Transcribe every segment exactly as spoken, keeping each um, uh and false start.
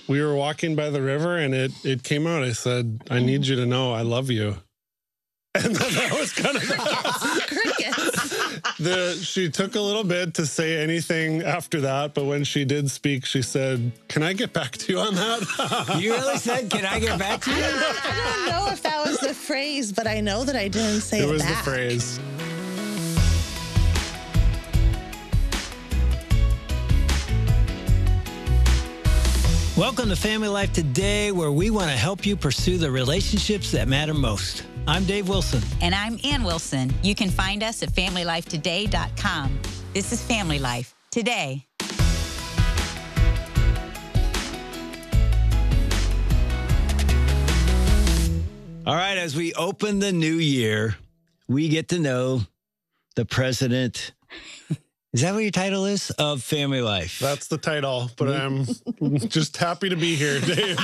we were walking by the river and it, it came out. I said, I need you to know I love you. And then that was kind of crickets. the, she took a little bit to say anything after that, but when she did speak, she said, can I get back to you on that? You really said, can I get back to you? I don't know if that was the phrase, but I know that I didn't say it, it was back. the phrase. Welcome to Family Life Today, where we want to help you pursue the relationships that matter most. I'm Dave Wilson. And I'm Ann Wilson. You can find us at family life today dot com. This is Family Life Today. All right, as we open the new year, we get to know the president. Is that what your title is? Of Family Life. That's the title, but I'm just happy to be here, Dave.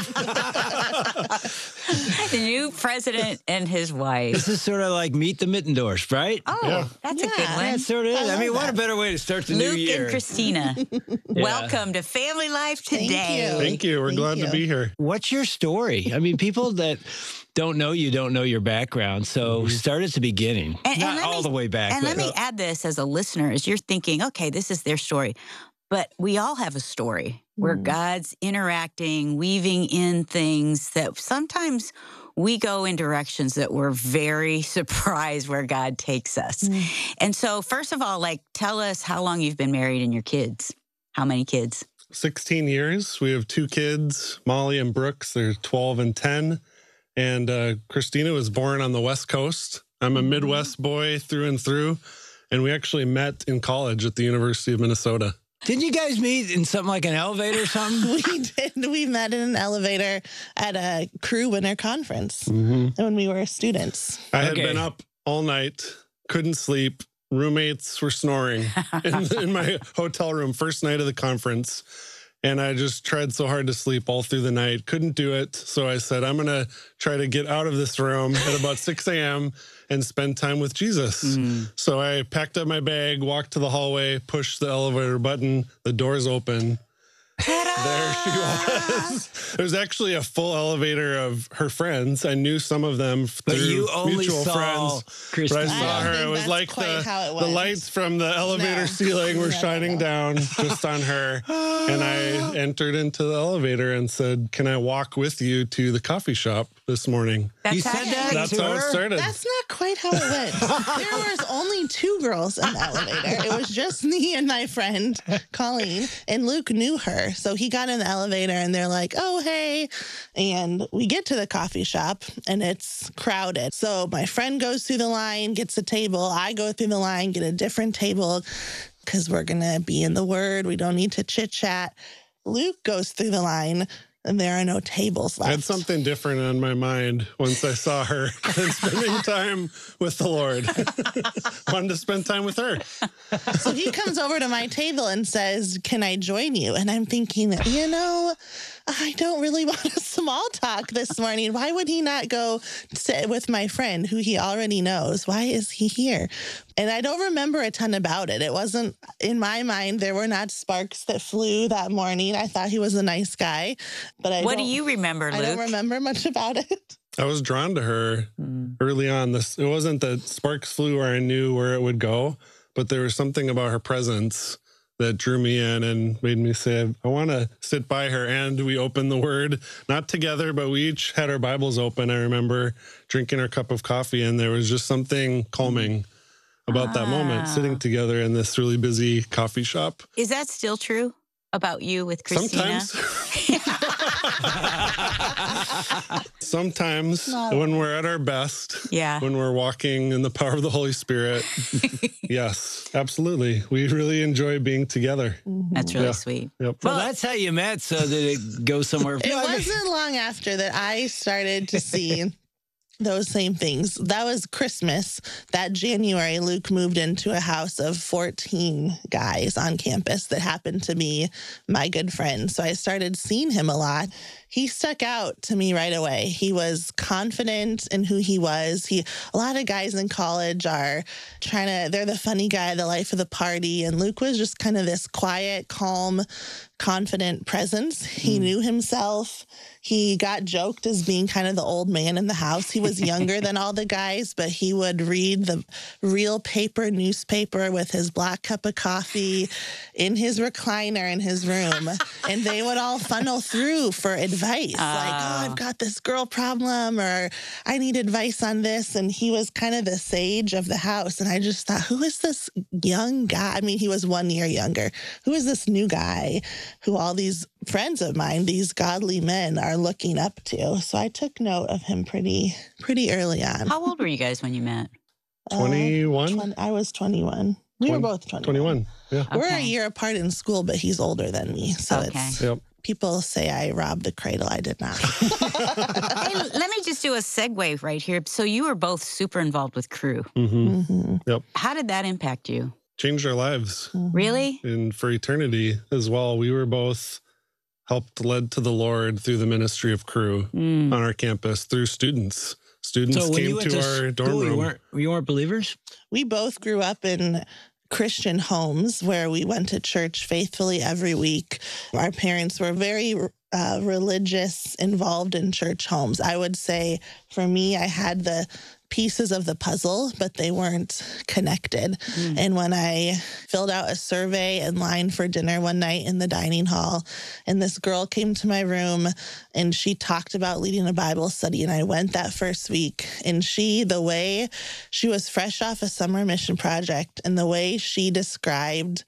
The new president and his wife. This is sort of like Meet the Mittendorfs, right? Oh, Yeah. that's a Yeah. good one. Yeah, it sort of is. I I, mean, love what that. a better way to start the Luke new year. and Christina, welcome to Family Life Thank Today. you. Thank you. We're Thank glad you. to be here. What's your story? I mean, people that don't know you don't know your background. So start at the beginning, And- and not let all me- the way back. And but, let me add this as a listener, as you're thinking, okay, this is their story. But we all have a story where Mhm. God's interacting, weaving in things that sometimes we go in directions that we're very surprised where God takes us. Mm. And so, first of all, like, tell us how long you've been married and your kids. How many kids? sixteen years. We have two kids, Molly and Brooks. They're twelve and ten. And uh, Christina was born on the West Coast. I'm a Midwest boy through and through. And we actually met in college at the University of Minnesota. didn't you guys meet in something like an elevator or something? We did. We met in an elevator at a Crew Winter Conference Mm-hmm. when we were students. I had Okay. been up all night, couldn't sleep. Roommates were snoring in, in my hotel room, first night of the conference. And I just tried so hard to sleep all through the night, couldn't do it. So I said, I'm going to try to get out of this room at about six a.m. and spend time with Jesus. Mm. So I packed up my bag, walked to the hallway, pushed the elevator button, the doors open. There she was. There was actually a full elevator of her friends. I knew some of them through But you only mutual saw friends. Christina. But I saw I don't her. think It was that's like quite the, how it the went. lights from the elevator No. ceiling were No, no, shining no. down just on her. And I entered into the elevator and said, can I walk with you to the coffee shop this morning? That's You said actually- that? That's to how it her? started. That's not quite how it went. There was only two girls in the elevator. It was just me and my friend, Colleen, and Luke knew her. So he got in the elevator and they're like, oh, hey. And we get to the coffee shop and it's crowded. So my friend goes through the line, gets a table. I go through the line, get a different table because we're going to be in the Word. We don't need to chit chat. Luke goes through the line. And there are no tables left. I had something different on my mind once I saw her than spending time with the Lord. Wanted to spend time with her. So he comes over to my table and says, can I join you? And I'm thinking, you know, I don't really want a small talk this morning. Why would he not go sit with my friend who he already knows? Why is he here? And I don't remember a ton about it. It wasn't, in my mind, there were not sparks that flew that morning. I thought he was a nice guy. But I What do don't- you remember, I Luke? don't remember much about it. I was drawn to her Mm. early on. This it wasn't that sparks flew where I knew where it would go, but there was something about her presence that drew me in and made me say, I want to sit by her. And we opened the Word, not together, but we each had our Bibles open. I remember drinking our cup of coffee, and there was just something calming about that moment, Ah. sitting together in this really busy coffee shop. Is that still true about you with Christina? Sometimes. Sometimes Not when we're at our best, Yeah. when we're walking in the power of the Holy Spirit, yes, absolutely. We really enjoy being together. That's really Yeah. sweet. Yep. Well, that's how you met, so that it goes somewhere. It No, I mean- wasn't long after that I started to see those same things. That was Christmas. That January, Luke moved into a house of fourteen guys on campus that happened to be my good friend. So I started seeing him a lot. he stuck out to me right away. He was confident in who he was. He, a lot of guys in college are trying to, they're the funny guy, the life of the party. And Luke was just kind of this quiet, calm, confident presence. He mm. knew himself. He got joked as being kind of the old man in the house. He was younger than all the guys, but he would read the real paper newspaper with his black cup of coffee in his recliner in his room. And they would all funnel through for advice. Uh. Like, oh, I've got this girl problem, or I need advice on this. And he was kind of the sage of the house. And I just thought, who is this young guy? I mean, he was one year younger. Who is this new guy who all these friends of mine, these godly men, are looking up to? So I took note of him pretty pretty early on. How old were you guys when you met? twenty-one? Uh, twenty, I was twenty-one. We twenty, were both twenty-one. twenty-one, yeah. Okay. We're a year apart in school, but he's older than me. So okay. it's, yep. people say I robbed the cradle. I did not. Hey, let me just do a segue right here. So you were both super involved with Cru. Mm-hmm. Mm-hmm. Yep. How did that impact you? Changed our lives. Mm-hmm. Really? And for eternity as well. We were both helped led to the Lord through the ministry of Cru mm. on our campus, through students. Students so came to, to our dorm room. You weren't, you weren't believers? We both grew up in Christian homes where we went to church faithfully every week. Our parents were very uh, religious, involved in church homes. I would say for me, I had the pieces of the puzzle, but they weren't connected. Mm. And when I filled out a survey in line for dinner one night in the dining hall, and this girl came to my room and she talked about leading a Bible study, and I went that first week, and she, the way she was fresh off a summer mission project, and the way she described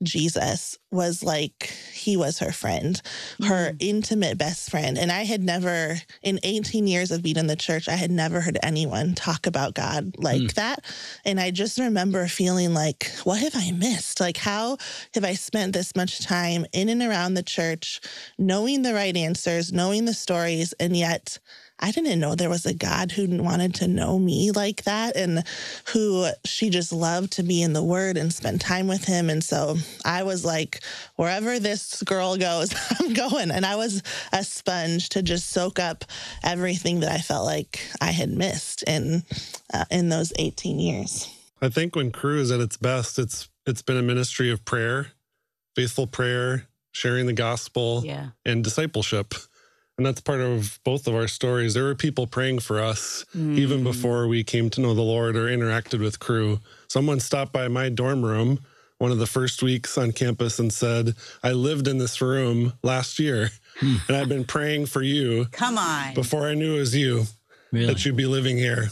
Jesus was like he was her friend, her mm. intimate best friend. And I had never, in eighteen years of being in the church, I had never heard anyone talk about God like mm. that. And I just remember feeling like, what have I missed? Like, how have I spent this much time in and around the church, knowing the right answers, knowing the stories, and yet I didn't know there was a God who wanted to know me like that, and who she just loved to be in the Word and spend time with him. And so I was like, wherever this girl goes, I'm going. And I was a sponge to just soak up everything that I felt like I had missed in uh, in those eighteen years. I think when Cru is at its best, it's it's been a ministry of prayer, faithful prayer, sharing the gospel, yeah. and discipleship. And that's part of both of our stories. There were people praying for us mm. even before we came to know the Lord or interacted with Cru. Someone stopped by my dorm room one of the first weeks on campus and said, I lived in this room last year mm. and I've been praying for you. Come on. Before I knew it was you, really? That you'd be living here.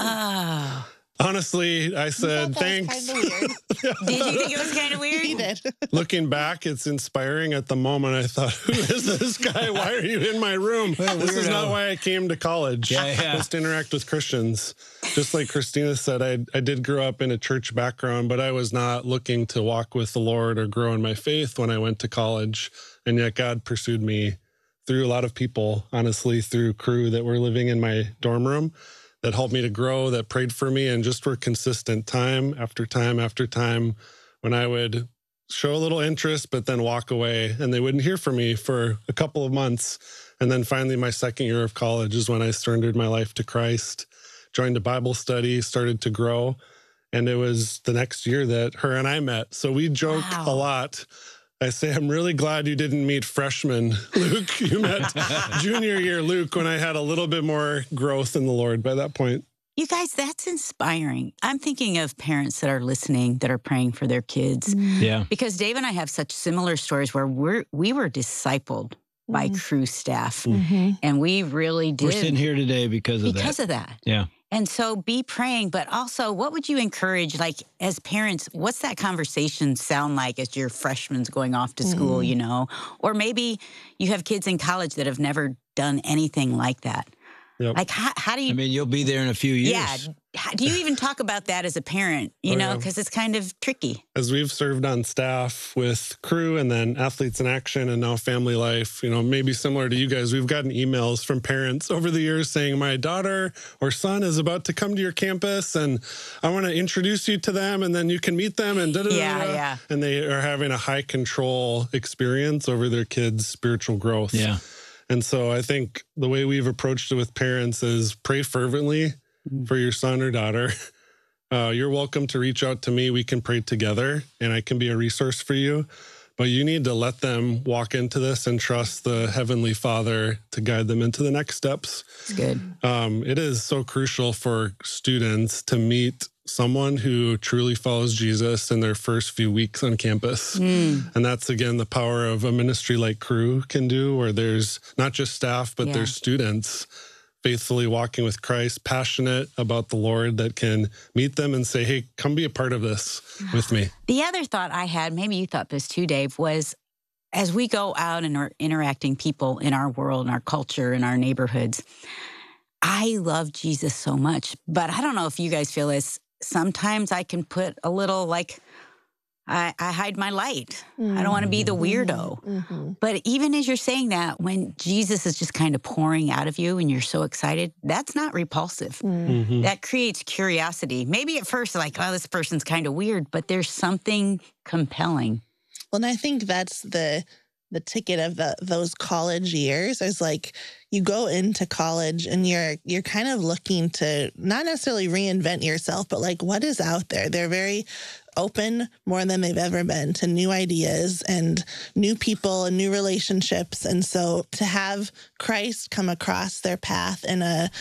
Oh. Honestly, I said, thanks. Did you think it was kind of weird? He did. Looking back, it's inspiring. At the moment, I thought, who is this guy? Why are you in my room? Well, this is not why I came to college. Yeah, yeah. Just to interact with Christians. Just like Christina said, I, I did grow up in a church background, but I was not looking to walk with the Lord or grow in my faith when I went to college. And yet God pursued me through a lot of people, honestly, through Cru that were living in my dorm room, that helped me to grow, that prayed for me, and just were consistent time after time after time when I would show a little interest, but then walk away, and they wouldn't hear from me for a couple of months. And then finally, my second year of college is when I surrendered my life to Christ, joined a Bible study, started to grow. And it was the next year that her and I met. So we joke wow. a lot. I say, I'm really glad you didn't meet freshman Luke. You met junior year Luke when I had a little bit more growth in the Lord by that point. You guys, that's inspiring. I'm thinking of parents that are listening, that are praying for their kids. Yeah. Because Dave and I have such similar stories where we're, we were discipled mm-hmm. by Cru staff. Mm-hmm. And we really did. We're sitting here today because of because that. Because of that. Yeah. And so be praying, but also what would you encourage, like as parents, what's that conversation sound like as your freshman's going off to school, mm. you know? Or maybe you have kids in college that have never done anything like that. Yep. Like, how, how do you... I mean, you'll be there in a few years. Yeah. How, do you even talk about that as a parent, you oh, know, yeah. because it's kind of tricky. As we've served on staff with Cru and then Athletes in Action and now Family Life, you know, maybe similar to you guys, we've gotten emails from parents over the years saying, my daughter or son is about to come to your campus and I want to introduce you to them and then you can meet them and da-da-da-da. Yeah, yeah. And they are having a high control experience over their kids' spiritual growth. Yeah. And so I think the way we've approached it with parents is pray fervently for your son or daughter. Uh, you're welcome to reach out to me. We can pray together and I can be a resource for you. But you need to let them walk into this and trust the Heavenly Father to guide them into the next steps. It's good. Um, it is so crucial for students to meet someone who truly follows Jesus in their first few weeks on campus. Mm. And that's, again, the power of a ministry like Cru can do, where there's not just staff, but yeah. there's students faithfully walking with Christ, passionate about the Lord, that can meet them and say, hey, come be a part of this with me. The other thought I had, maybe you thought this too, Dave, was as we go out and are interacting people in our world, in our culture, in our neighborhoods, I love Jesus so much, but I don't know if you guys feel this. Sometimes I can put a little like, I, I hide my light. Mm-hmm. I don't want to be the weirdo. Mm-hmm. But even as you're saying that, when Jesus is just kind of pouring out of you and you're so excited, that's not repulsive. Mm-hmm. That creates curiosity. Maybe at first, like, oh, this person's kind of weird, but there's something compelling. Well, and I think that's the the ticket of the, those college years is like you go into college and you're you're kind of looking to not necessarily reinvent yourself, but like what is out there. They're very open, more than they've ever been, to new ideas and new people and new relationships. And so to have Christ come across their path in a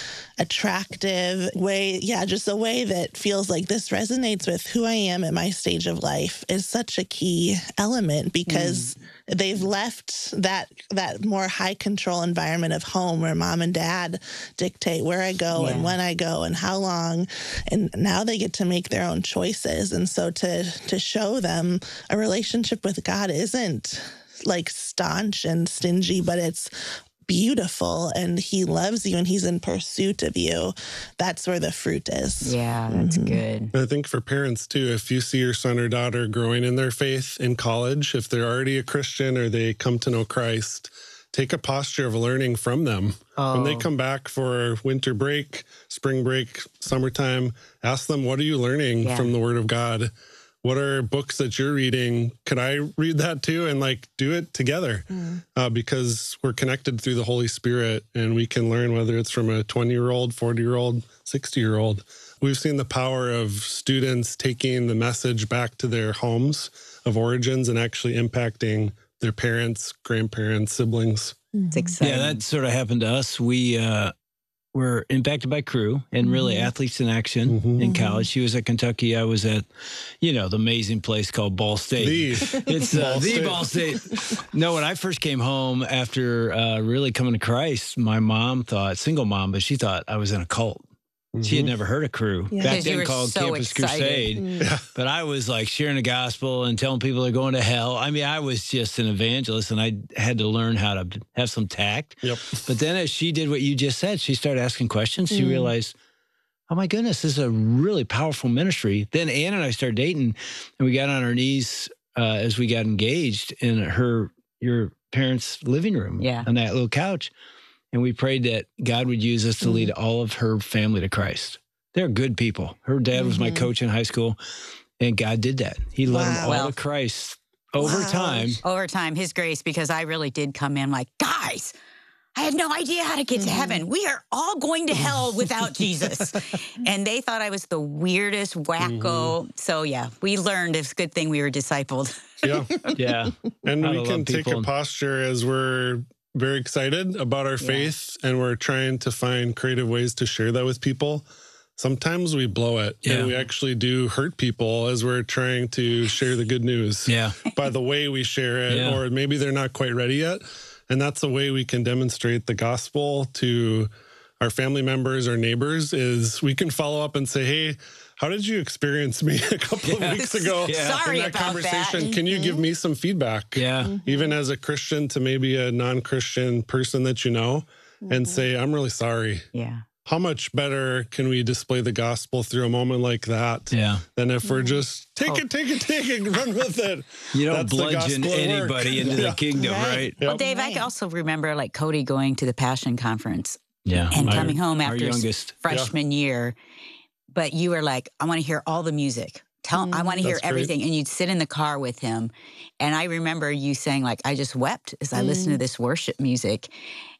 attractive way, yeah, just a way that feels like this resonates with who I am at my stage of life is such a key element, because mm. they've left that that more high control environment of home where mom and dad dictate where I go yeah. and when I go and how long. And now they get to make their own choices. And so to to show them a relationship with God isn't like staunch and stingy, but it's beautiful and he loves you and he's in pursuit of you. That's where the fruit is. Yeah, that's mm-hmm. good. I think for parents too, if you see your son or daughter growing in their faith in college, if they're already a Christian or they come to know Christ, take a posture of learning from them. Oh. When they come back for winter break, spring break, summertime, ask them, what are you learning yeah. from the Word of God? What are books that you're reading? Could I read that too? And like do it together mm. uh, because we're connected through the Holy Spirit and we can learn, whether it's from a twenty-year-old, forty-year-old, sixty-year-old. We've seen the power of students taking the message back to their homes of origins and actually impacting their parents, grandparents, siblings. It's exciting. Yeah, that sort of happened to us. We uh, were impacted by Cru and really mm-hmm. Athletes in Action mm-hmm. in college. She was at Kentucky. I was at, you know, the amazing place called Ball State. The, it's uh, Ball the State. Ball State. No, when I first came home after uh, really coming to Christ, my mom thought, single mom, but she thought I was in a cult. Mm-hmm. She had never heard of Cru. Yeah. Back then called so Campus excited. Crusade. Mm. But I was like sharing the gospel and telling people they're going to hell. I mean, I was just an evangelist and I had to learn how to have some tact. Yep. But then as she did what you just said, she started asking questions. She mm. realized, oh my goodness, this is a really powerful ministry. Then Ann and I started dating and we got on our knees uh, as we got engaged in her, your parents' living room yeah. on that little couch. And we prayed that God would use us to mm-hmm. lead all of her family to Christ. They're good people. Her dad mm-hmm. was my coach in high school, and God did that. He led wow. them all well, to Christ over wow. time. Over time, his grace, because I really did come in like, guys, I had no idea how to get mm-hmm. to heaven. We are all going to hell without Jesus. And they thought I was the weirdest wacko. Mm-hmm. So, yeah, we learned it's a good thing we were discipled. Yeah. yeah. And we can take a posture as we're very excited about our faith yeah. and we're trying to find creative ways to share that with people. Sometimes we blow it yeah. and we actually do hurt people as we're trying to share the good news yeah. by the way we share it, yeah. or maybe they're not quite ready yet. And that's a way we can demonstrate the gospel to our family members or neighbors is we can follow up and say, hey, how did you experience me a couple yeah. of weeks ago yeah. Sorry in that about conversation? That. Can you mm-hmm. give me some feedback? Yeah. Mm-hmm. Even as a Christian to maybe a non-Christian person that you know mm-hmm. and say, I'm really sorry. Yeah. How much better can we display the gospel through a moment like that yeah. than if we're just take oh. it, take it, take it, run with it. You don't That's bludgeon anybody into yeah. the kingdom, right? right? Well, yep. Dave, I can also remember like Cody going to the Passion Conference yeah. and my, coming home after youngest. freshman yeah. year. But you were like, I want to hear all the music. Tell him, I want to hear That's everything. great. And you'd sit in the car with him. And I remember you saying, like, I just wept as I mm. listened to this worship music.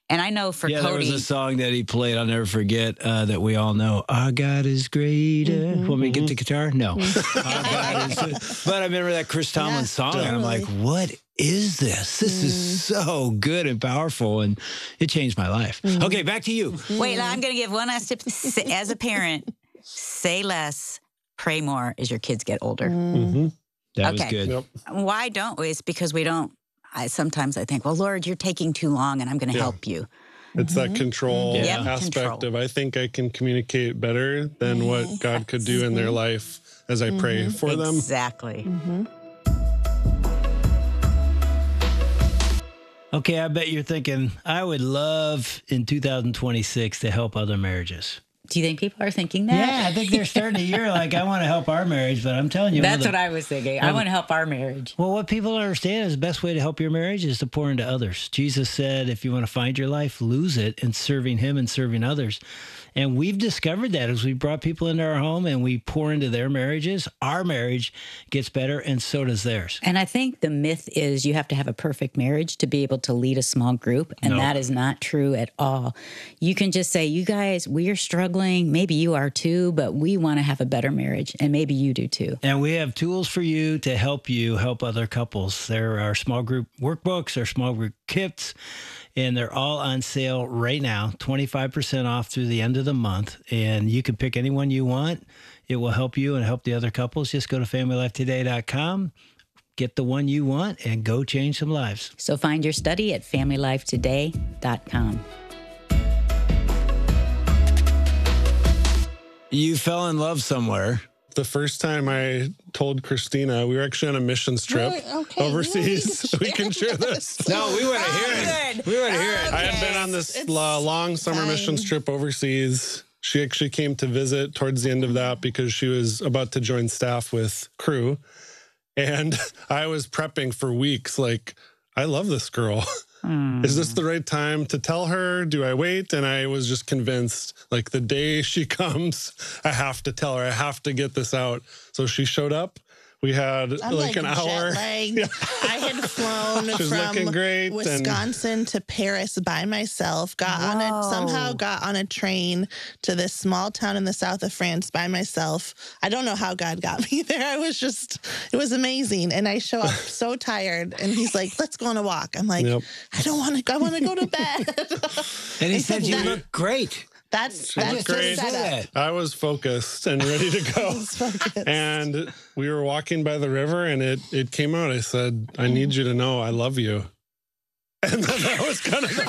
And I know for yeah, there Cody, was a song that he played, I'll never forget, uh, that we all know. Our God is greater. Mm-hmm. Want me to get the guitar? No. Our God is. But I remember that Chris Tomlin Yeah, song, and I'm like, totally. what is this? This Mm. is so good and powerful, and it changed my life. Mm. Okay, back to you. wait, now I'm going to give one last tip. Say- As a parent, say less, pray more as your kids get older. Mm-hmm. That was Okay. good. Yep. Why don't we? It's because we don't. I sometimes I think, well, Lord, you're taking too long, and I'm going to Yeah. help you. It's that control Yeah. Yep, aspect control. of I think I can communicate better than what God could do in their life as I pray for them. Exactly. Okay, I bet you're thinking, I would love in two thousand twenty-six to help other marriages. Do you think people are thinking that? Yeah, I think they're starting the year like, I want to help our marriage, but I'm telling you. That's one of what the- I was thinking. I want to help our marriage. Well, what people don't understand is the best way to help your marriage is to pour into others. Jesus said, if you want to find your life, lose it in serving him and serving others. And we've discovered that as we brought people into our home and we pour into their marriages, our marriage gets better and so does theirs. And I think the myth is you have to have a perfect marriage to be able to lead a small group. And No. that is not true at all. You can just say, you guys, we are struggling. Maybe you are too, but we want to have a better marriage. And maybe you do too. And we have tools for you to help you help other couples. There are small group workbooks or small group kits, and they're all on sale right now, twenty-five percent off through the end of the month. And you can pick any one you want. It will help you and help the other couples. Just go to family life today dot com, get the one you want, and go change some lives. So find your study at family life today dot com. You fell in love somewhere. The first time I told Christina, we were actually on a missions trip Really? Okay, we overseas. don't need We to can share share this. this. No, we want to hear it. We want to hear it. I had been on this It's uh, long summer fine. missions trip overseas. She actually came to visit towards the end of that because she was about to join staff with crew. And I was prepping for weeks, like, I love this girl. Is this the right time to tell her? Do I wait? And I was just convinced, like, the day she comes, I have to tell her. I have to get this out. So she showed up. We had I'm like, like, an hour. jet-lagged. I had flown She's looking from great and- Wisconsin to Paris by myself. Got on it Whoa. somehow. Got on a train to this small town in the south of France by myself. I don't know how God got me there. I was just, it was amazing. And I show up so tired, and he's like, "Let's go on a walk." I'm like, Yep. "I don't want to. I want to go to bed." And he said, you That- look great. That's She that's looked the great. setup. I was focused and ready to go. Focus. And we were walking by the river, and it it came out. I said, "I need you to know I love you." And then that was kind of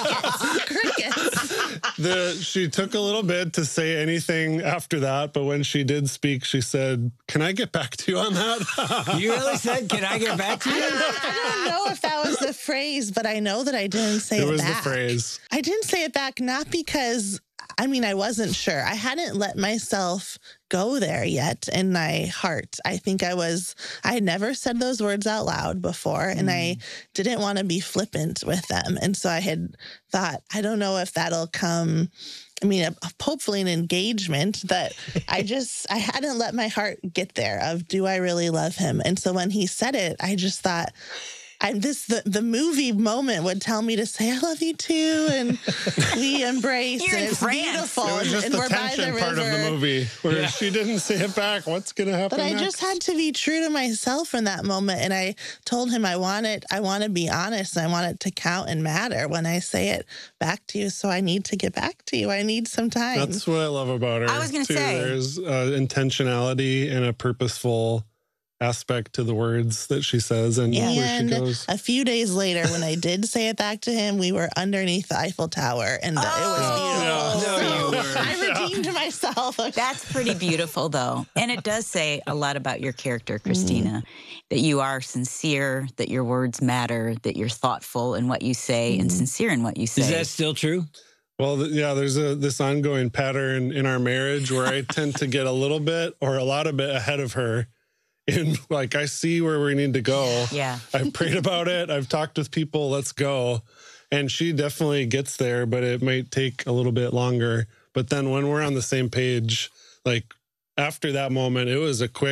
Crickets. the. She took a little bit to say anything after that, but when she did speak, she said, "Can I get back to you on that?" You really said, can I get back to you? I don't know if that was the phrase, but I know that I didn't say it, It was the back. phrase. I didn't say it back, not because, I mean, I wasn't sure. I hadn't let myself go there yet in my heart. I think I was, I had never said those words out loud before, and I didn't want to be flippant with them. And so I had thought, I don't know if that'll come. I mean, a- hopefully an engagement that I just, I hadn't let my heart get there of, do I really love him? And so when he said it, I just thought, I, this the, the movie moment would tell me to say I love you too, and we embrace, You're and in it's France. beautiful, It was and, just and the we're by the tension river. part of the movie where she didn't say it back. What's going to happen But I next? just had to be true to myself in that moment, and I told him I want it. I want to be honest. And I want it to count and matter when I say it back to you. So I need to get back to you. I need some time. That's what I love about her. I was gonna too. say. There's uh, intentionality and a purposeful aspect to the words that she says and where she And goes. a few days later, when I did say it back to him, we were underneath the Eiffel Tower, and the, it was beautiful. No, you So weren't. I redeemed myself. That's pretty beautiful, though. And it does say a lot about your character, Christina, that you are sincere, that your words matter, that you're thoughtful in what you say and sincere in what you say. Is that still true? Well, th- yeah, there's a this ongoing pattern in our marriage where I tend to get a little bit or a lot of bit ahead of her. In like, I see where we need to go. Yeah. I've prayed about it. I've talked with people. Let's go. And she definitely gets there, but it might take a little bit longer. But then when we're on the same page, like after that moment, it was a quick,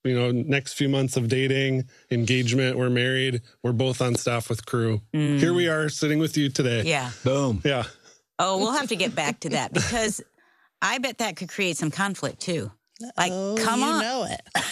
you know, next few months of dating, engagement, we're married, we're both on staff with Cru. Mm. Here we are sitting with you today. Yeah. Boom. Yeah. Oh, we'll have to get back to that because I bet that could create some conflict too. Like, oh, come you on. know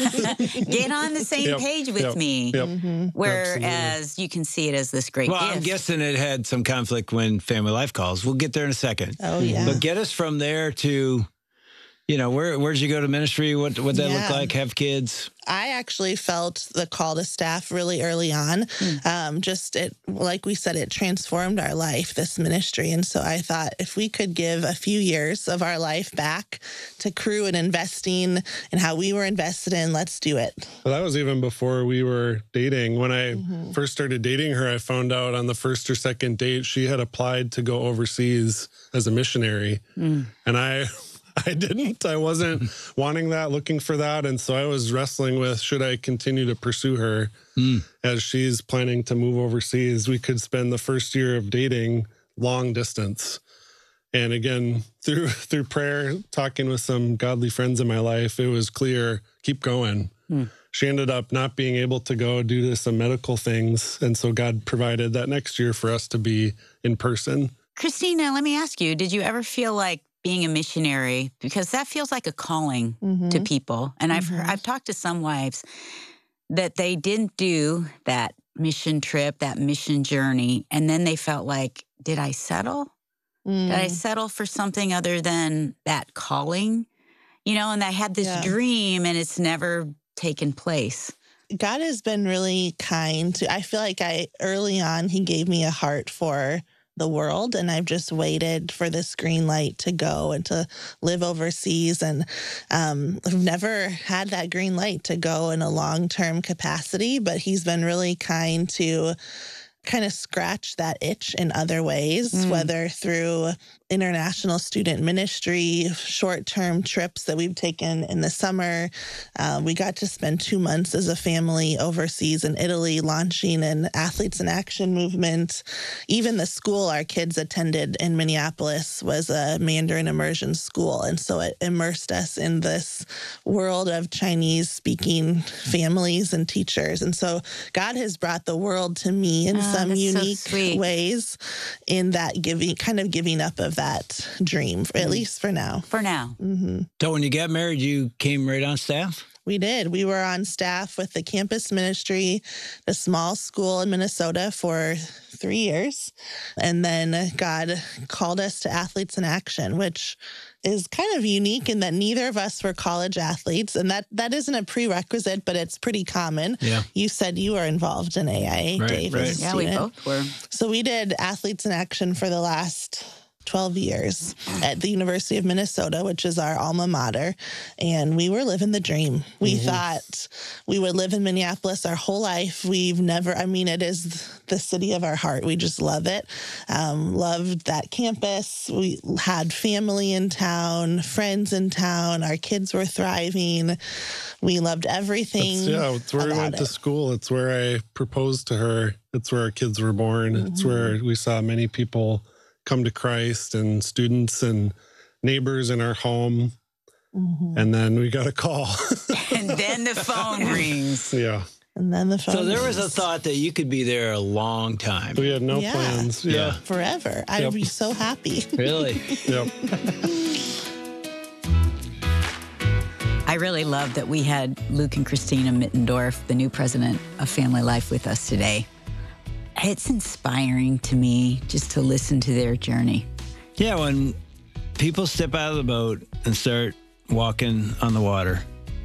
it. Get on the same Yep, page with yep, me. Yep. Mm-hmm. Whereas Absolutely. you can see it as this great Well, gift. I'm guessing it had some conflict when Family Life calls. We'll get there in a second. Oh, yeah. But get us from there to, you know, where where'd you go to ministry? What would that Yeah. look like? Have kids? I actually felt the call to staff really early on. Mm. Um, just it, like we said, it transformed our life, this ministry. And so I thought if we could give a few years of our life back to Cru and investing and how we were invested in, let's do it. Well, that was even before we were dating. When I Mm-hmm. first started dating her, I found out on the first or second date, she had applied to go overseas as a missionary. Mm. And I... I didn't. I wasn't wanting that, looking for that. And so I was wrestling with, should I continue to pursue her Mm. as she's planning to move overseas? We could spend the first year of dating long distance. And again, through through prayer, talking with some godly friends in my life, it was clear, keep going. Mm. She ended up not being able to go due to some medical things. And so God provided that next year for us to be in person. Christina, let me ask you, did you ever feel like being a missionary, because that feels like a calling Mm-hmm. to people. And I've Mhm. heard, I've talked to some wives that they didn't do that mission trip, that mission journey, and then they felt like, did I settle? Mm. Did I settle for something other than that calling? You know, and I had this Yeah. dream and it's never taken place. God has been really kind to, I feel like I, early on, he gave me a heart for the world, and I've just waited for this green light to go and to live overseas. And um, I've never had that green light to go in a long-term capacity, but he's been really kind to kind of scratch that itch in other ways, Mm. whether through international student ministry, short-term trips that we've taken in the summer. Uh, we got to spend two months as a family overseas in Italy, launching an Athletes in Action movement. Even the school our kids attended in Minneapolis was a Mandarin immersion school. And so it immersed us in this world of Chinese-speaking families and teachers. And so God has brought the world to me in Oh, some that's so unique sweet. ways in that giving, kind of giving up of that dream, at least for now. For now. hmm So when you got married, you came right on staff? We did. We were on staff with the campus ministry, a small school in Minnesota for three years. And then God called us to Athletes in Action, which is kind of unique in that neither of us were college athletes. And that, that isn't a prerequisite, but it's pretty common. Yeah. You said you were involved in A I A, Right, Dave. right. as a Yeah, we student. both were. So we did Athletes in Action for the last twelve years at the University of Minnesota, which is our alma mater. And we were living the dream. We Mm-hmm. thought we would live in Minneapolis our whole life. We've never, I mean, it is the city of our heart. We just love it. Um, loved that campus. We had family in town, friends in town. Our kids were thriving. We loved everything. It's, yeah, it's where we about went to it. school. It's where I proposed to her. It's where our kids were born. It's Mm-hmm. where we saw many people come to Christ, and students and neighbors in our home. Mhm. And then we got a call. And then the phone rings. Yeah. And then the phone. So there was a rings. thought that you could be there a long time. We had no Yeah. plans. Yeah. Yeah. Forever. I'd Yep. be so happy. Really? Yep. I really love that we had Luke and Christina Mittendorf, the new president of Family Life, with us today. It's inspiring to me just to listen to their journey. Yeah, when people step out of the boat and start walking on the water,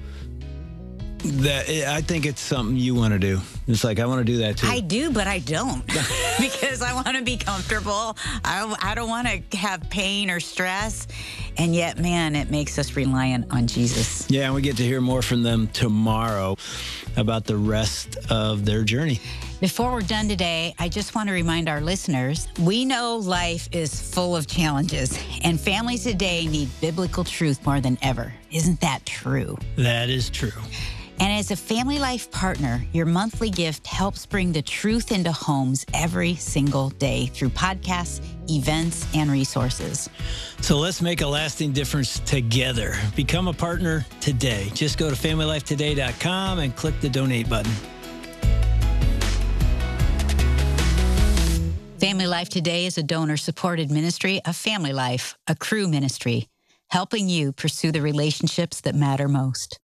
that I think it's something you want to do. It's like, I want to do that too. I do, but I don't because I want to be comfortable. I, I don't want to have pain or stress. And yet, man, it makes us reliant on Jesus. Yeah, and we get to hear more from them tomorrow about the rest of their journey. Before we're done today, I just want to remind our listeners, we know life is full of challenges, and families today need biblical truth more than ever. Isn't that true? That is true. And as a Family Life partner, your monthly gift helps bring the truth into homes every single day through podcasts, events, and resources. So let's make a lasting difference together. Become a partner today. Just go to family life today dot com and click the donate button. Family Life Today is a donor-supported ministry of Family Life, a Cru ministry, helping you pursue the relationships that matter most.